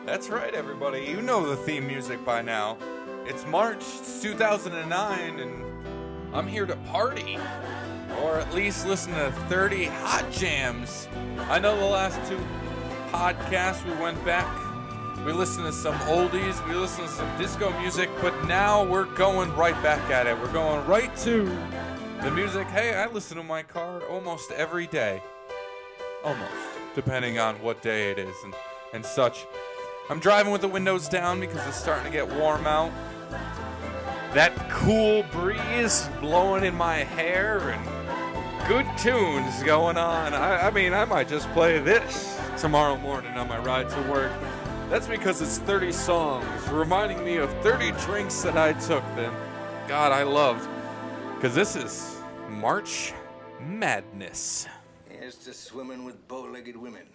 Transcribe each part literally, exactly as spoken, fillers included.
That's right, everybody. You know the theme music by now. It's March, it's two thousand nine, and I'm here to party. Or at least listen to thirty hot jams. I know the last two podcasts we went back, we listened to some oldies, we listened to some disco music, but now we're going right back at it. We're going right to the music. Hey, I listen to my car almost every day. Almost. Depending on what day it is and, and such. I'm driving with the windows down because it's starting to get warm out. That cool breeze blowing in my hair and good tunes going on. I, I mean, I might just play this tomorrow morning on my ride to work. That's because it's thirty songs, reminding me of thirty drinks that I took then. God, I loved. Because this is March Madness. Here's to swimming with bow-legged women.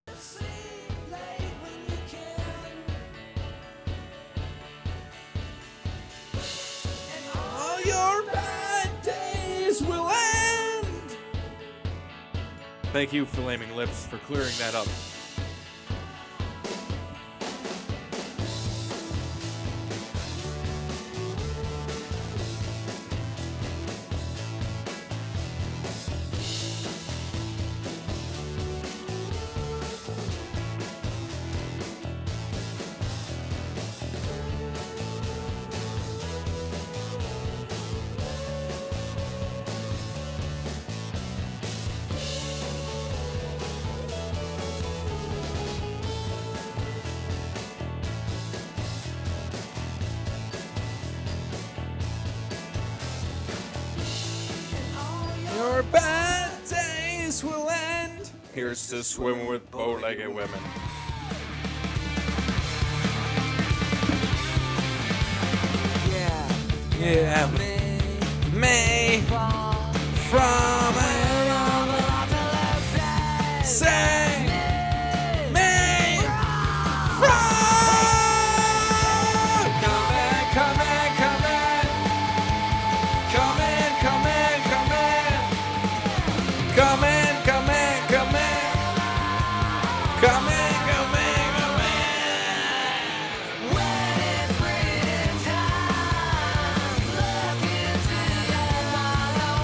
All your bad days will end. Thank you, Flaming Lips, for clearing that up. Your bad days will end. Here's to swim with bow-legged women. Yeah. Yeah. May from say May from come in, come in, come in, come in, come in, come in, come in, come in, come in, come in, come in, come in. When it's breathing time, look into your hollow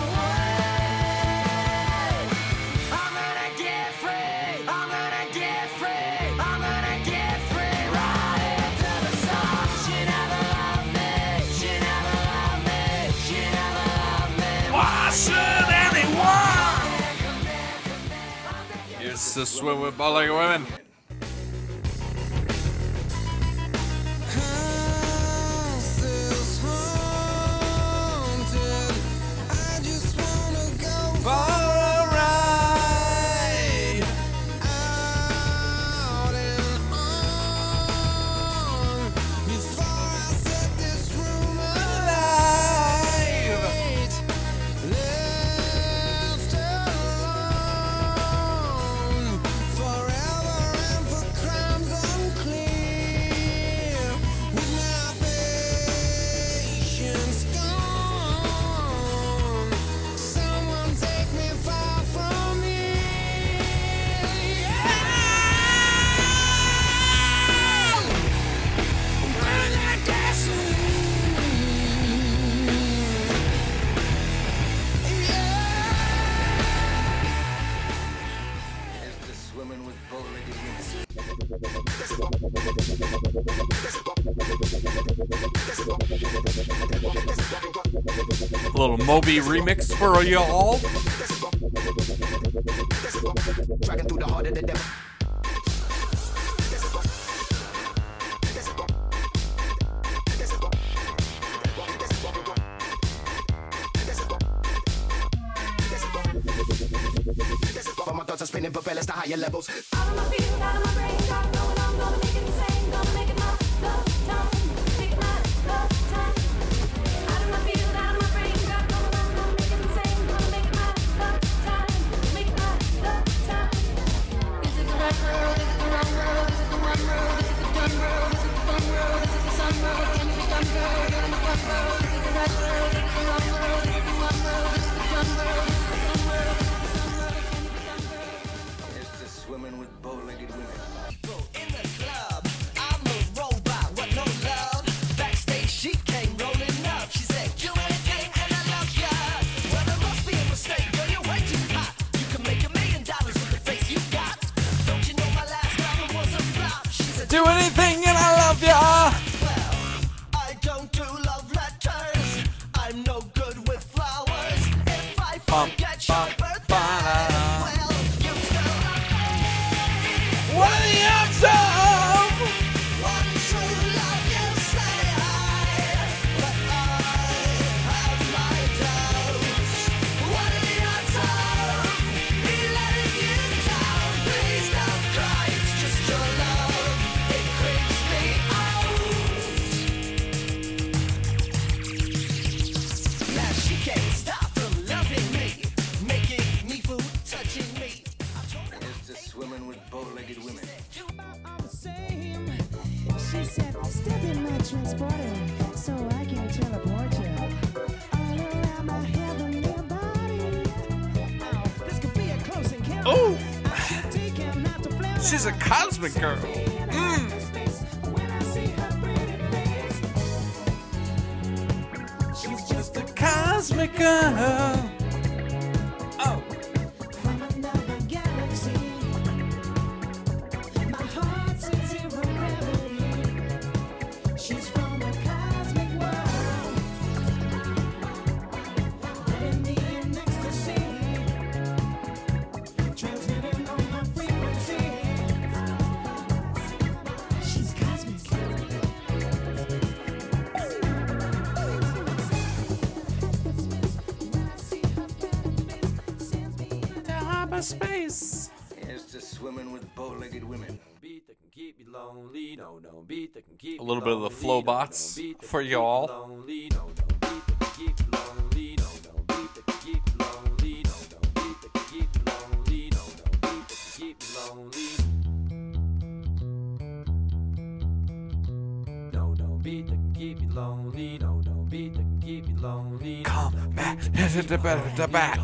way. I'm gonna get free, I'm gonna get free, I'm gonna get free right into the sun. She never loved me, she never loved me, she never loved me. Why should anyone? Here's to swim with bow-legged women. For a ride. Alive. Here's to swimming with bow-legged women. A little Moby remix for y'all. Dragging through the heart of the devil. But my thoughts are spinning, propellers to higher levels. Out of my field, out of my brain, got going on, gonna make it insane, gonna make it my love time, make it my love time. Out of my field, out of my brain, got going on, gonna make it insane, gonna make it my love time, make it my love time. Is it the right road? Is it the wrong road? Is it the one road? Is it the done road? Is it the fun road? Is it the sun road? Can it be done road? Get on the front road. Is it the right road? Is it the wrong road? Is it the one road? Is it the done road? Is it the fun road? Is it the sun road? Can it be done road? Here's to swimming with bow-legged women. In the club, I Do anything and I love ya. I don't do love letters. I'm no good with flowers. If I Bum, forget bum, your birthday, ba-da. well, you still love me. What are the odds of? One true love, you say I, but I have my doubts. What are the odds of me letting you down? Please don't cry, it's just your love. It creeps me out. Now she can't stop from loving me, making me food, touching me. Here's to swimming with bow-legged women. She said, step in my transporter so I can teleport you all around my heavenly body. Oh, this could be a close encounter. Oh, I should take him not to flare she's a out. cosmic girl. Mm. When I see her pretty face, she's just a Cosmic girl. Oh, from another galaxy. My heart's in zero gravity. She's from a cosmic world. Putting me in ecstasy. Transmitting on my frequency. She's cosmic. space. Here's to swimming with bow-legged women. A little bit of the flow bots for y'all. Come back to the bat, the bat.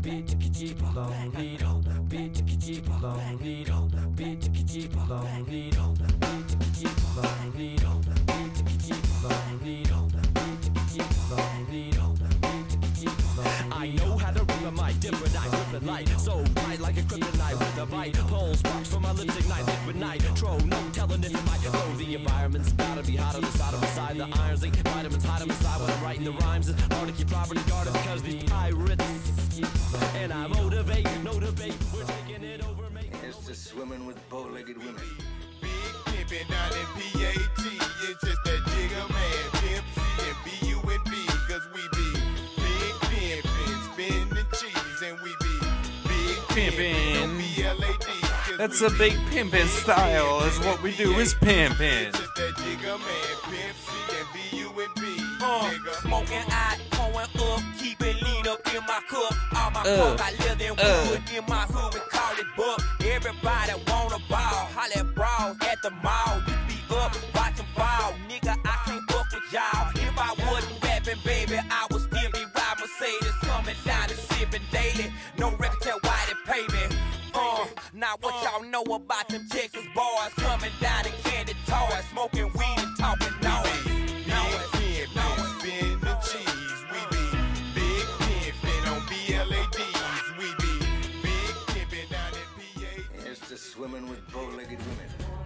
I know how to rip a mic, different I grip it light. So bright like a kryptonite with a bite. Pole sparks from my lips ignite, liquid nitro. No telling if it might go. The environment's gotta be hot on the side of my side. The irons ain't vitamins hide on the side when I'm writing the rhymes. It's hard to keep property guarded because these pirates. And I motivate, no debate. We're taking it over, mate. Here's to swimming with bow-legged women. Big pimpin' down in P A T. It's just that Jigga Man, Pimp C, and B U N B. Cause we be big pimpin', spinning cheese, and we be big pimpin', no Pimpin'. B L A D. That's a big pimpin' style, is what we do is pimpin'. It's just that Jigga Man, Pimp C, and B U N B. Uh, Nigga. smoking out, pouring up, keep it lean up in my cup. All my Uh, fuck, I live in uh. wood in my hood, we call it buck. Everybody wanna ball, holla at brawls at the mall. You be up, watching ball, nigga, I can't fuck with y'all. If I wasn't rapping, baby, I would still be riding Mercedes, coming down and sipping daily. No record tell why they pay me. Uh, now what y'all know about them Texas boys coming down in candy toys, smoking weed and talking noise. Noise, Big pimpin', spinning cheese. We be big pimpin' on B L A Ds. We be big pimpin' down in P A T. Here's to swimming with bow-legged women.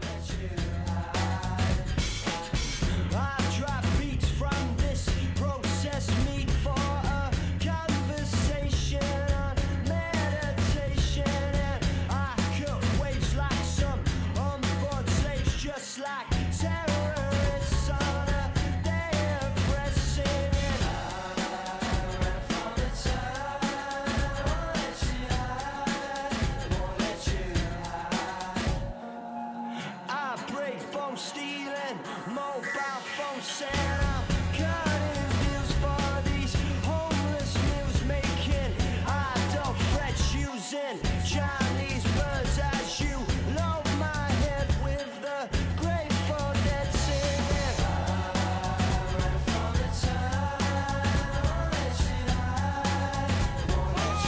I drop beats from this processed meat for a conversation on meditation, and I cut waves like some unborn slaves, just like terrorists on a day of resting. And I ran from the time, won't let you hide, won't let you hide. I break bone stealing, mobile phone selling. I'm cutting deals for these homeless meals making. I don't fret using Chinese birds as you load my head with the Grateful Dead singing. I ran from the time, won't let you hide, won't let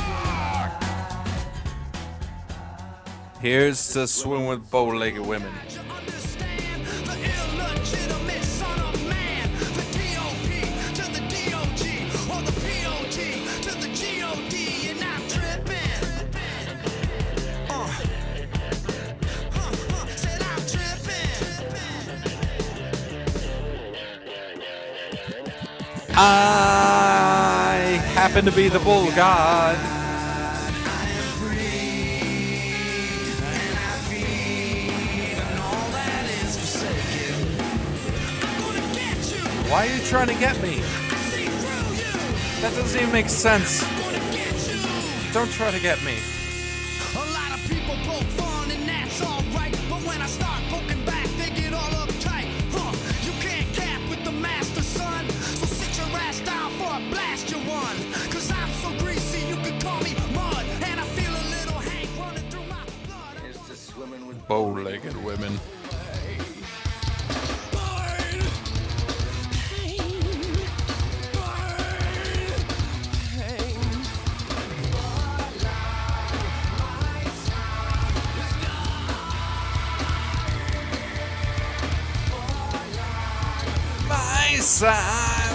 you hide. Here's to swim with bow-legged women. Understand the illegitimate son of man, the D O P to the D O G, or the P O G to the G O D, and I'm tripping. Uh, uh, uh, said I'm tripping. I happen to be the bull god. Why are you trying to get me? That doesn't even make sense. Don't try to get me. A lot of people poke fun and that's alright, but when I start poking back, they get all uptight. Huh? You can't cap with the master, son. So sit your ass down for a blast you one. Cause I'm so greasy, you can call me mud. And I feel a little Hank running through my blood. Here's to swimming with Bow-legged women. My side.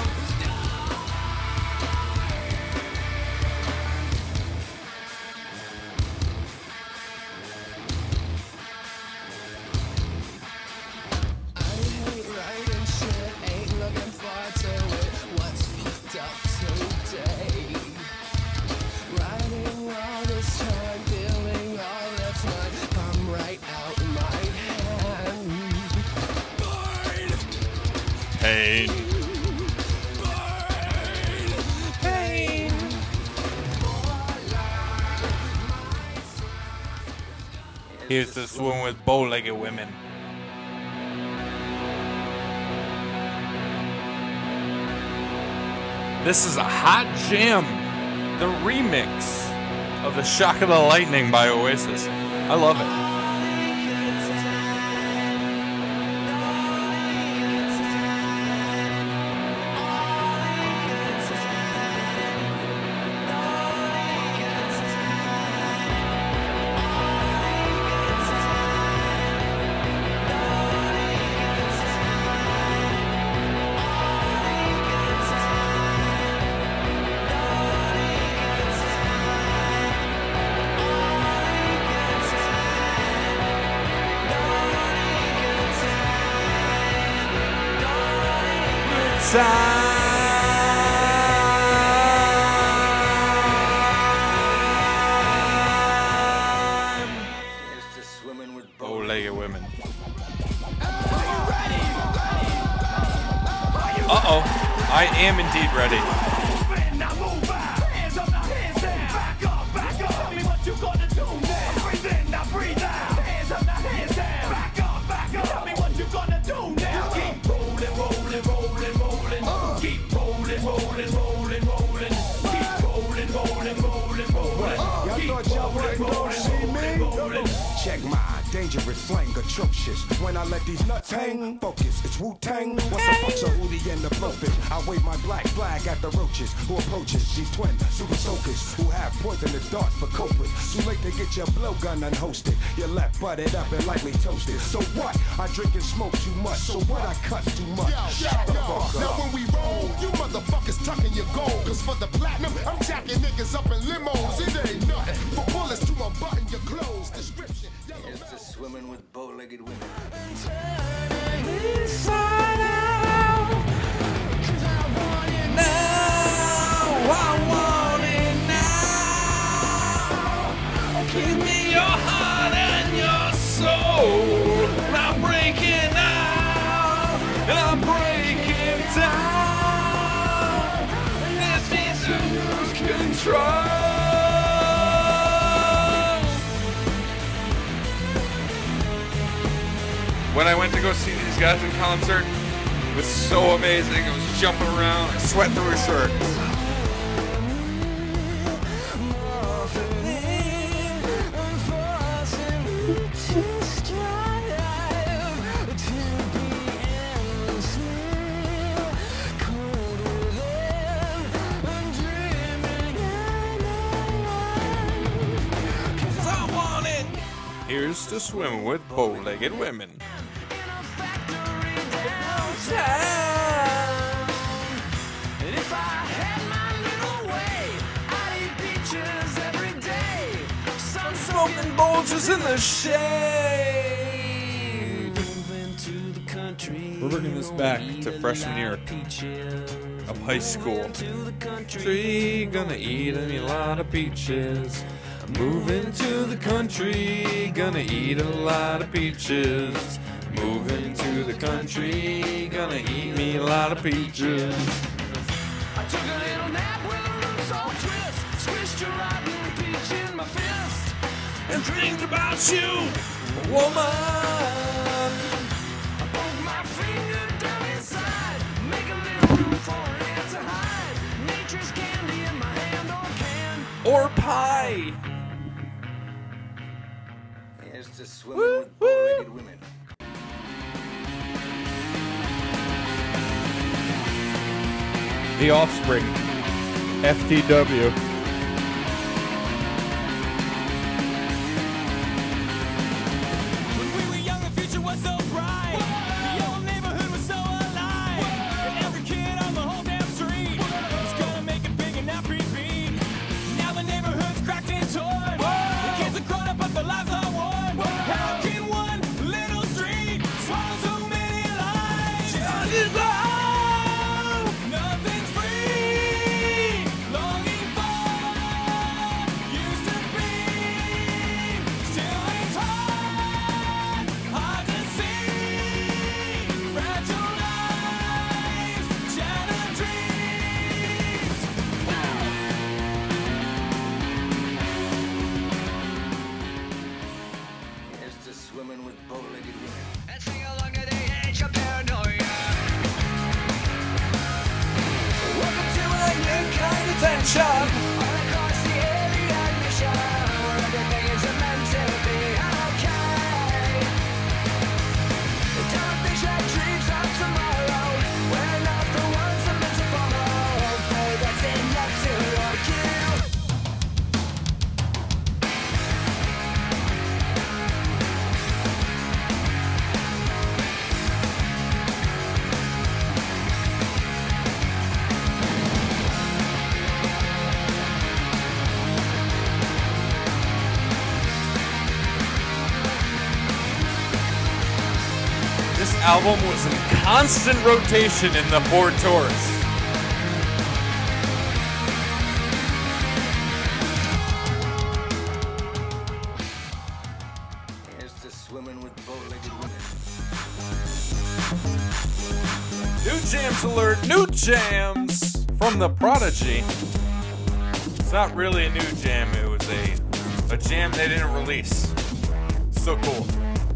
Pain. Pain. Here's to swim with bow-legged women. This is a hot jam. The remix of The Shock of the Lightning by Oasis. I love it. Here's to swimming with Bow-legged women. Uh-oh. I am indeed ready. Check my dangerous slang, atrocious. When I let these nuts hang, focus, it's Wu-Tang. What the fuck's a hootie and the blowfish? I wave my black flag at the roaches who approaches these twin super soakers who have poisonous darts for culprits. Too late to get your blowgun unhosted. You're left butted up and lightly toasted. So what? I drink and smoke too much. So what? I cut too much. Shut the fuck Now up. when we roll, you motherfuckers tucking your gold. Cause for the platinum, I'm jacking niggas up in limos. It ain't nothing for bullets to unbutton your clothes. Description. Here's to swimming with bow-legged women. Give me your heart and your soul. I'm breaking out, and I'm breaking down. This means to lose control. When I went to go see these guys in concert, it was so amazing. I was jumping around, I sweat through a shirt. Here's to swim with bow-legged women. Smoking bulges in the shade. We're bringing this back to freshman year. I of high school. Tree, gonna eat a lot of peaches. Moving to the country, gonna eat a lot of peaches. Moving to the country, gonna eat me a lot of peaches. I took a little nap with a loose old twist. Squished a rotten peach in my fist. And dreamed about you, woman. I poke my finger down inside. Make a little room for it to hide. Nature's candy in my hand or can. Or pie. Here's to swimming with bow-legged women. The Offspring, F T W. When we were young, the future was so bright. The old neighborhood was so alive. And every kid on the whole damn street was gonna make it big and not repeat. Now the neighborhood's cracked and torn. The kids are grown up, but their lives are worn. How can one little street swallow so many lives? Nothing's free. Longing for used to be. Still it's hard, hard to see. Fragile lives, shattered dreams. Here's to swimming with bow-legged women. And sing along to the age of paranoia. Welcome to a new kind of tension. All across the alien mission, where everything is meant to be okay. Don't be shed dreams of tomorrow. We're not the ones that meant to follow. Pray that's enough to rock you. This album was in constant rotation in the Ford Taurus. Here's to swimming with bow-legged women. New jams alert, new jams from the Prodigy. It's not really a new jam, it was a, a jam they didn't release. So cool.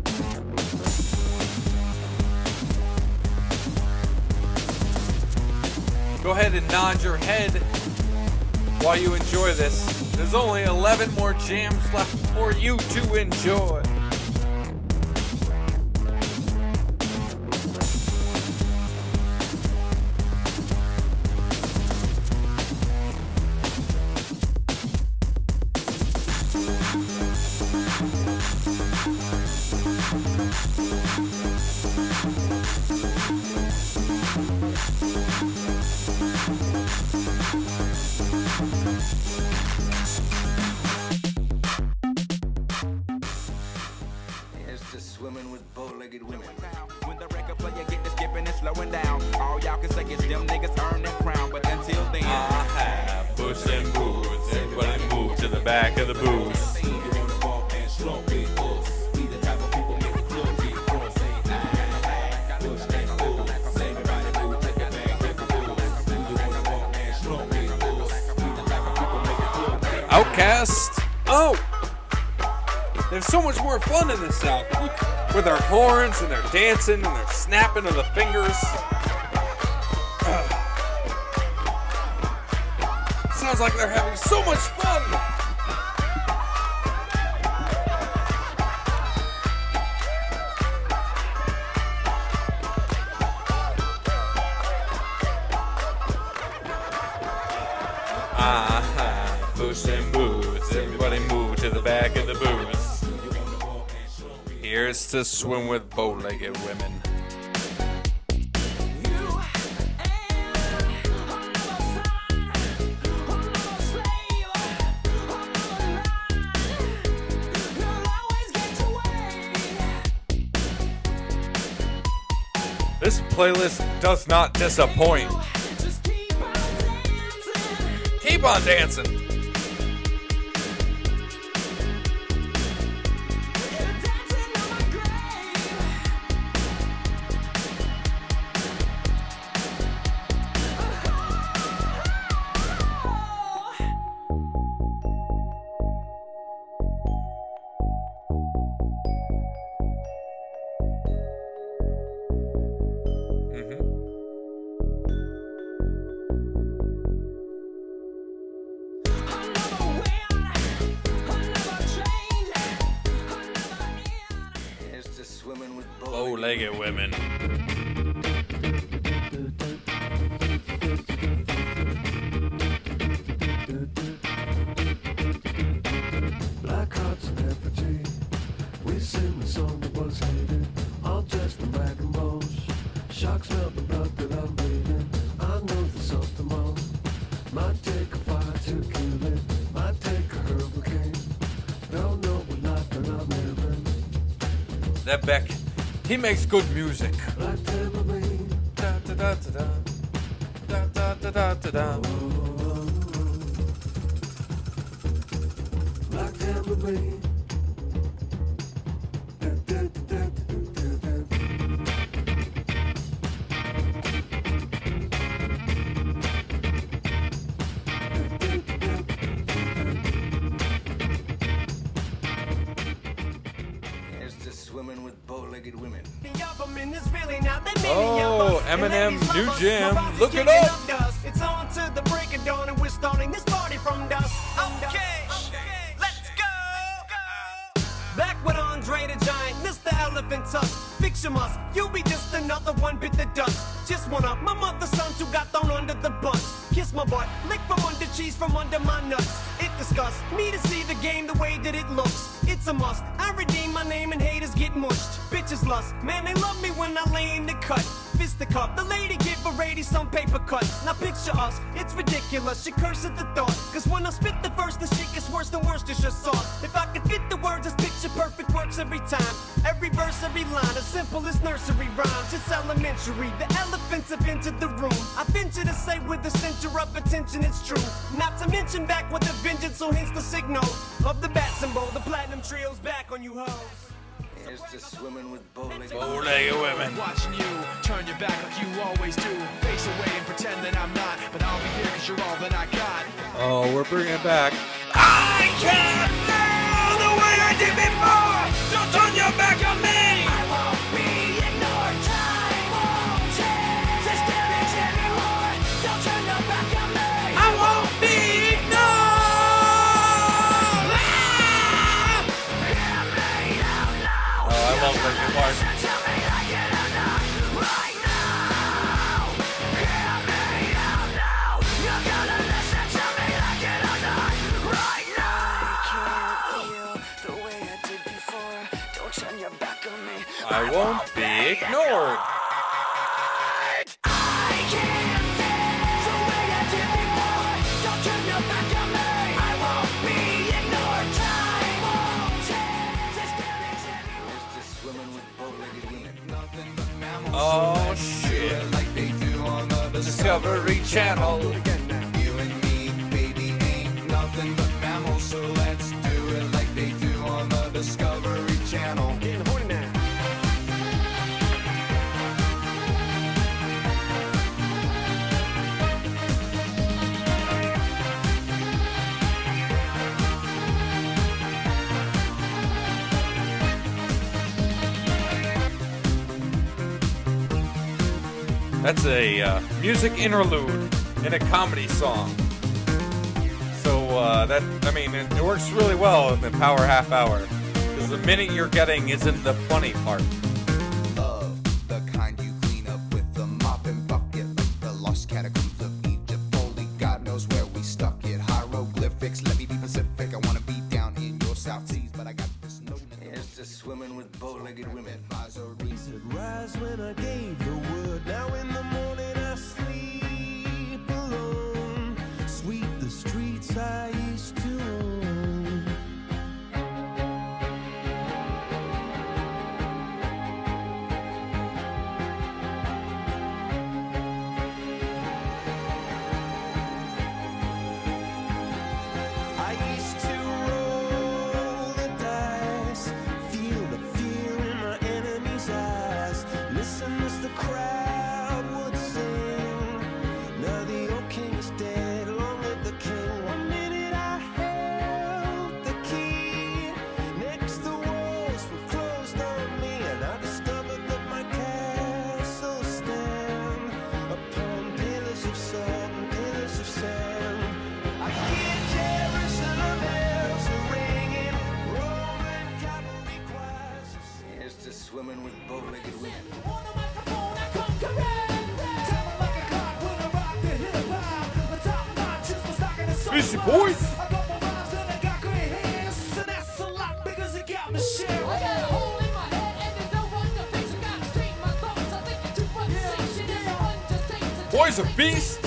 Go ahead and nod your head while you enjoy this. There's only eleven more jams left for you to enjoy. Here's to swimming with bow-legged women. When the record player get to skipping and slowing down, all y'all can say is them niggas earn their crown. But until then, I have push and booze. Everybody move to the back of the booth. Outcast. Oh! They have so much more fun in the South. With their horns and their dancing and their snapping of the fingers. Ugh. Sounds like they're having so much fun. Ah, push and booze. Everybody move to the back of the booth. Here's to swim with bow-legged women. This playlist does not disappoint. Keep on dancing. Here's to swimming with Bow-legged women. Black hearts and effigy. We sing the song that was hated. All dressed in black and bones. Sharks smell the blood that I'm bleeding. I know there's something wrong. Might take a fire to kill it. Might take a hurricane. Don't know what life that I'm living. That Beck, he makes good music. Black tambourine. Da da da da da. Da da da da da da. Black tambourine. Da, da, da, da, da, da, da. Here's to swimming with bow-legged women. Oh, Eminem, new jam. Look it up. It's on to the break of dawn and we're starting this party from dusk. Okay, let's go. Back with Andre the Giant, Mister Elephant Tusk. Picture us, you'll be just another one bit the dust. Just one of my mother's sons who got thrown under the bus. Kiss my butt, lick from under cheese from under my nuts. It disgusts me to see the game the way that it looks. It's a must. I redeem my name and haters get mushed. Bitches lust, man, they love me when I lay in the cut. Fisticuff, the lady give a lady some paper cuts. Now picture us, it's ridiculous. She curses at the thought. Cause when I spit the verse, the shit gets worse than Worcestershire sauce. If I could fit the words, this picture perfect works every time. Every verse, every line, as simple as nursery rhymes. It's elementary. The elephants have entered the room. I venture to say with the center of attention, it's true. Not to mention back with a vengeance, so hence the signal of the bat symbol. The platinum trio's back on you hoes. Here's to swimming with bow-legged Bow-legged women. Watching you turn your back like you always do. Face away and pretend that I'm not. But I'll be here cause you're all that I got. Oh, we're bringing it back. I can't feel the way I did before. Don't turn your back on me. I won't be ignored. Time won't change this damage anymore. Don't turn your back on me. I won't be ignored. Oh, I love Linkin Park. I won't be ignored. Oh shit. Like they do on the Discovery Channel. You and me, baby, ain't nothing but mammals. So let's do it like they do on the Discovery Channel. Getting horny now. That's a uh, music interlude in a comedy song. So uh, that, I mean, it, it works really well in the Power Half Hour. Because the minute you're getting isn't the funny part. Of the kind you clean up with the mop and bucket, like the lost catacombs of Egypt. Only God knows where we stuck it. Hieroglyphics, let me be Pacific. I wanna be down in your South Seas, but I got this notion. Here's to swimming with bow-legged women. Rise when I gave the word. Now in the morning I sleep alone. Sweep the streets I used to own. swimming with bow-legged women. Beastie Boys. Boy's a beast.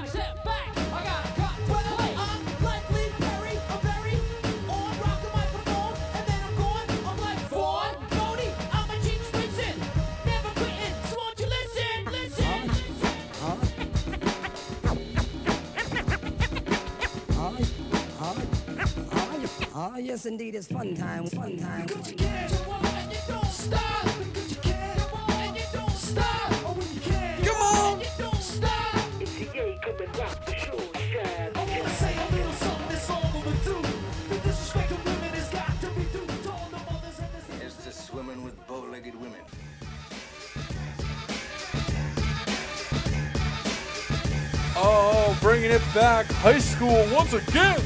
Oh, yes, indeed, it's fun time, fun time. Come on! Here's to swimming with bow-legged women. Oh, bringing it back. High school once again.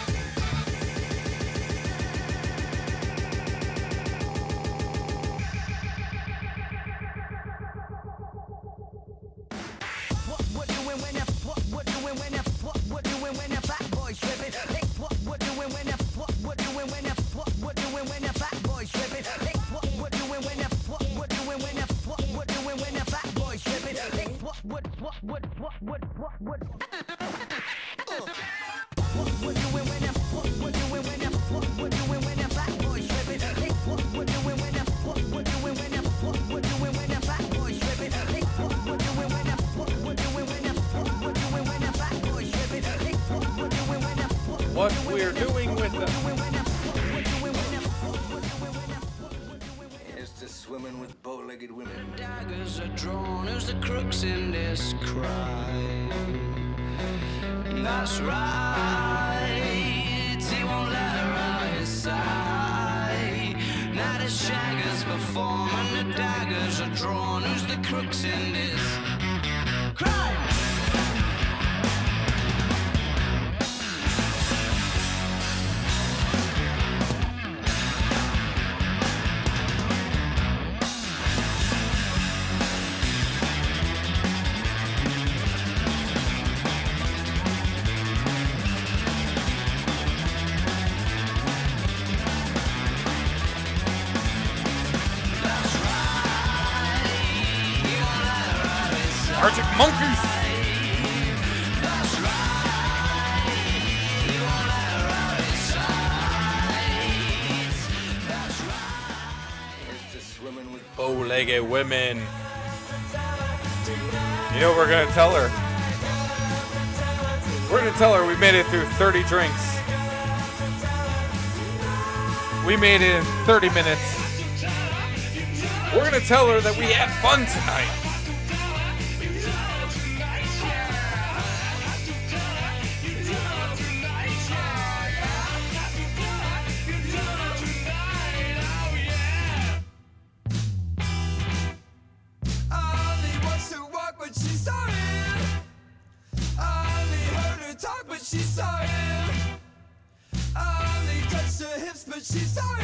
What we're doing when if what we're doing when if what we're doing when if fat boys tripping. Hey, what we're doing when if what we're doing when if what we're doing when if fat boys tripping. Hey, what we're doing when if what we're doing when if what we're doing when if fat boys tripping. Hey, what what what what what what what what what we're doing when if what we're doing when if what we're doing when if fat boys tripping. Hey, what we're doing when if what we're doing when if what we're doing when if fat boys tripping. Hey, what we're doing when if what we're doing when if what we're doing when if fat boys tripping. Hey, what we're doing when if What we're doing with them. Here's to swimming with bow-legged women. Daggers are drawn. Who's the crooks in this crime? That's right. He won't let her out of his sight. Now the shaggers perform and the daggers are drawn. Who's the crooks in this crime? Arctic Monkeys. Here's to swimming with Bow-legged women. You know what we're gonna tell her? We're gonna tell her we made it through thirty drinks. We made it in thirty minutes. We're gonna tell her that we had fun tonight. Ollie wants to walk, but she's sorry. Ollie heard her talk, but she's sorry. Ollie touched her hips, but she's sorry.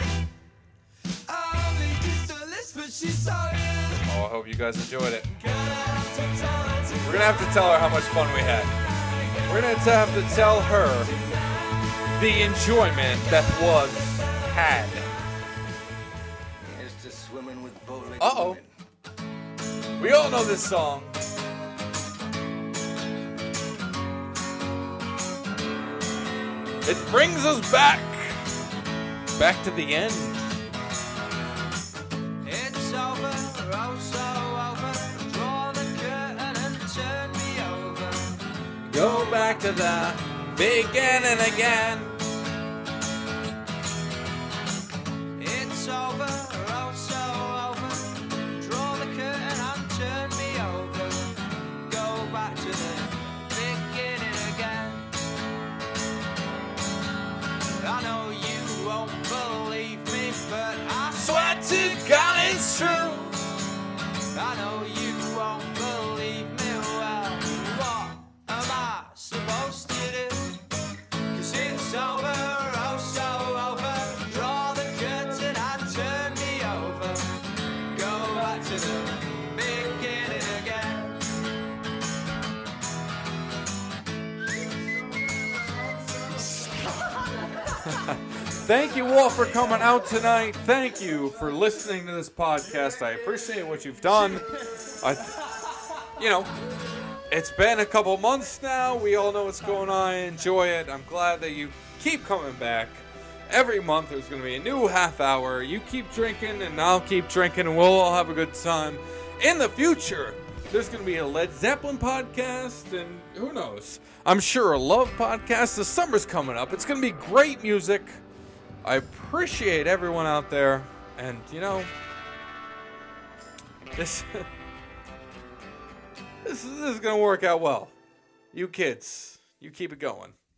Ollie kissed her lips, but she's sorry. Oh, I hope you guys enjoyed it. We're gonna have to tell her how much fun we had. We're gonna have to tell her the enjoyment that was had. Here's to swimming with bow-legged Uh-oh. women. We all know this song. It brings us back. Back to the end. It's over, oh so over. Draw the curtain and turn me over. Go back to the beginning again. It's over, oh so over. Draw the curtain and turn me over. Go back to the beginning again. I know you won't believe me, but I Swear to God it's true. I know you won't believe me. Well, what am I supposed to do? 'Cause it's Thank you all for coming out tonight. Thank you for listening to this podcast. I appreciate what you've done. I, you know, it's been a couple months now. We all know what's going on. Enjoy it. I'm glad that you keep coming back. Every month there's going to be a new half hour. You keep drinking and I'll keep drinking and we'll all have a good time. In the future, there's going to be a Led Zeppelin podcast and who knows. I'm sure a Love podcast. The summer's coming up. It's going to be great music. I appreciate everyone out there. And, you know, this, this, this is going to work out well. You kids, you keep it going.